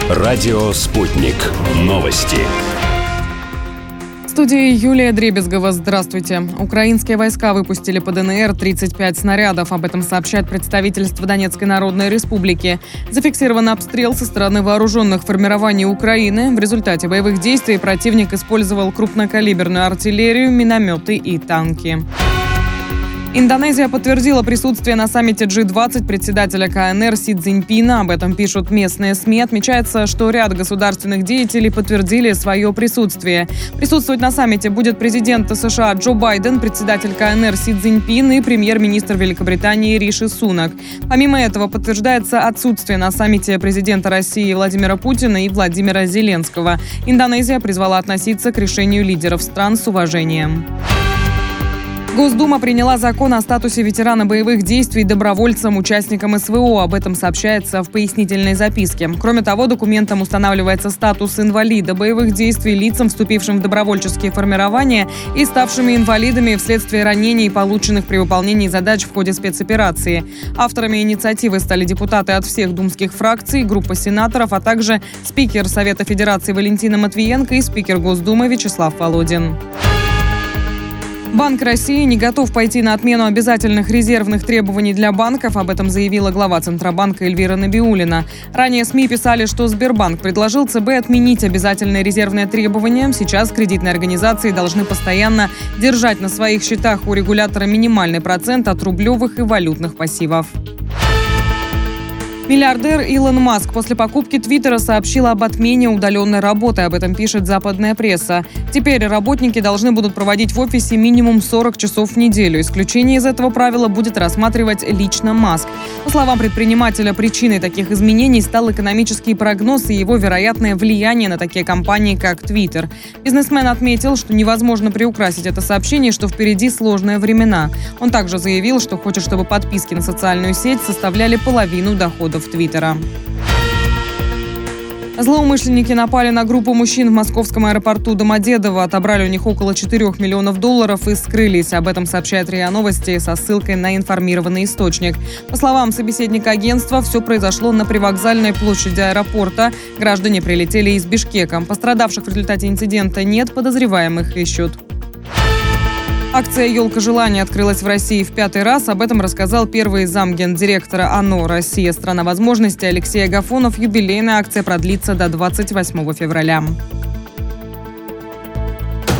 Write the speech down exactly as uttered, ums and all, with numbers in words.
Радио «Спутник». Новости. В студии Юлия Дребезгова. Здравствуйте. Украинские войска выпустили по ДНР тридцать пять снарядов. Об этом сообщает представительство Донецкой Народной Республики. Зафиксирован обстрел со стороны вооруженных формирований Украины. В результате боевых действий противник использовал крупнокалиберную артиллерию, минометы и танки. Индонезия подтвердила присутствие на саммите джи двадцать председателя ка эн эр Си Цзиньпина. Об этом пишут местные СМИ. Отмечается, что ряд государственных деятелей подтвердили свое присутствие. Присутствовать на саммите будет президент США Джо Байден, председатель ка эн эр Си Цзиньпин и премьер-министр Великобритании Риши Сунак. Помимо этого, подтверждается отсутствие на саммите президента России Владимира Путина и Владимира Зеленского. Индонезия призвала относиться к решению лидеров стран с уважением. Госдума приняла закон о статусе ветерана боевых действий добровольцам, участникам эс вэ о. Об этом сообщается в пояснительной записке. Кроме того, документом устанавливается статус инвалида боевых действий лицам, вступившим в добровольческие формирования и ставшими инвалидами вследствие ранений, полученных при выполнении задач в ходе спецоперации. Авторами инициативы стали депутаты от всех думских фракций, группа сенаторов, а также спикер Совета Федерации Валентина Матвиенко и спикер Госдумы Вячеслав Володин. Банк России не готов пойти на отмену обязательных резервных требований для банков. Об этом заявила глава Центробанка Эльвира Набиуллина. Ранее СМИ писали, что Сбербанк предложил ЦБ отменить обязательные резервные требования. Сейчас кредитные организации должны постоянно держать на своих счетах у регулятора минимальный процент от рублевых и валютных пассивов. Миллиардер Илон Маск после покупки Твиттера сообщил об отмене удаленной работы. Об этом пишет западная пресса. Теперь работники должны будут проводить в офисе минимум сорок часов в неделю. Исключение из этого правила будет рассматривать лично Маск. По словам предпринимателя, причиной таких изменений стал экономический прогноз и его вероятное влияние на такие компании, как Твиттер. Бизнесмен отметил, что невозможно приукрасить это сообщение, что впереди сложные времена. Он также заявил, что хочет, чтобы подписки на социальную сеть составляли половину доходов Твиттера. Злоумышленники напали на группу мужчин в московском аэропорту Домодедово, отобрали у них около четырёх миллионов долларов и скрылись. Об этом сообщает РИА Новости со ссылкой на информированный источник. По словам собеседника агентства, все произошло на привокзальной площади аэропорта. Граждане прилетели из Бишкека. Пострадавших в результате инцидента нет, подозреваемых ищут. Акция «Елка желаний» открылась в России в пятый раз. Об этом рассказал первый замгендиректора ОНО «Россия. Страна возможностей» Алексей Агафонов. Юбилейная акция продлится до двадцать восьмого февраля.